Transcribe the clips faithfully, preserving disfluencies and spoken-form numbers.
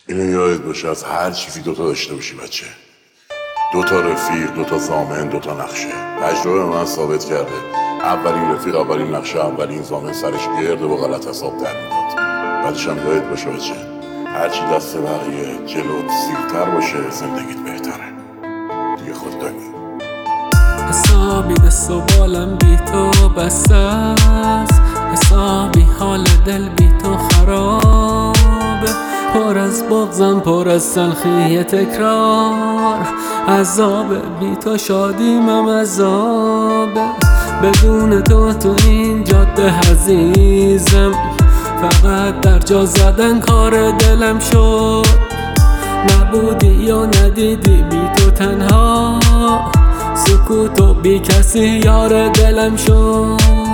اینو یادت باشه از هر چیزی دوتا داشته باشی بچه. دوتا رفیق، دوتا زامن، دوتا نقشه. تجربه من ثابت کرده اولین رفیق، اولین نقشه، اولین زامن سرش گرده و غلط حساب در میداد. بعدش هم یادت باشه بچه هرچی دست بقیه جلوت سیرتر باشه زندگیت بهتره. دیگه خود دانی حسابی دست و بالم بی تو بسته است، حسابی حال دل بی تو خرابه. پر از بغضم، پر از تلخی تکرار، عذاب بی تو شادیمم عذابه. بدون تو تو این جاده عزیزم، فقط در جا زدن کار دلم شد. نبودی یا ندیدی بی تو تنها، سکوت و بی کسی یار دلم شد.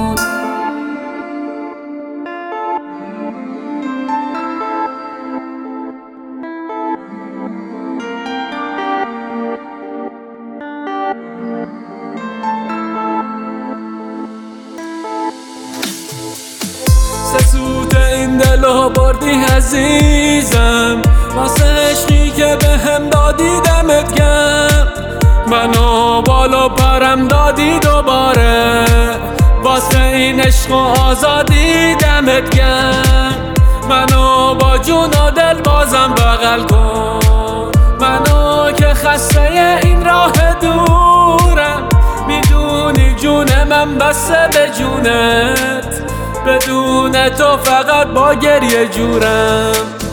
سسود این دلو بردی عزیزم، واسه عشقی که به هم دادی دمت گرم. منو بالا پرم دادی دوباره، واسه این عشق و آزادی دمت گرم. منو با جون و دل بازم بغل کن، منو که خسته این راه دورم. میدونی جون من بسته به جونت، بدون تو فقط با گریه جورم.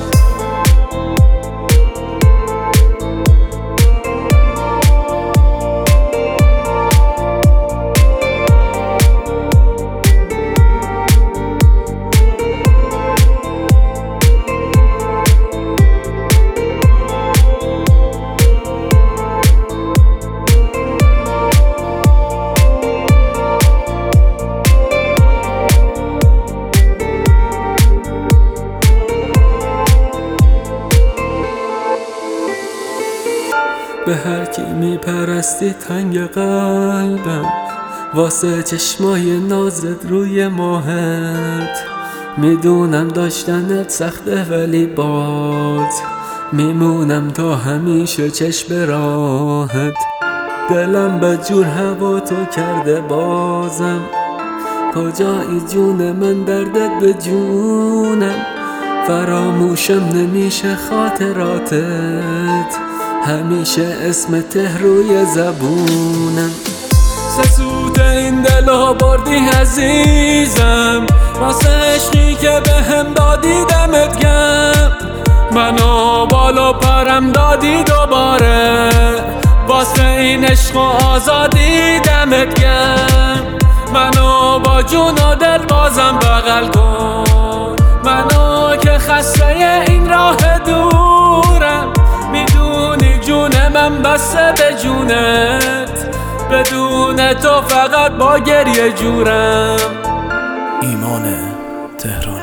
به هر کی میپرستی تنگ قلبم، واسه چشمای نازت روی ماهت. میدونم داشتنت سخته ولی باز میمونم تا همیشه چشم راحت. دلم به جور هوا تو کرده بازم، کجایی جون من دردت به جونم. فراموشم نمیشه خاطراتت، همیشه اسم ته روی زبونم. سسود این دلو بردی عزیزم، واسه عشقی که به هم دادی دمت گرم. منو بالا پرم دادی دوباره، واسه این عشق و آزادی دمت گرم. منو با جون و دل بازم بغل کن، منو که خسته این راه دورم. میدونی جون من بسته به جونت، بدون تو فقط با گریه جورم. ایمان تهران.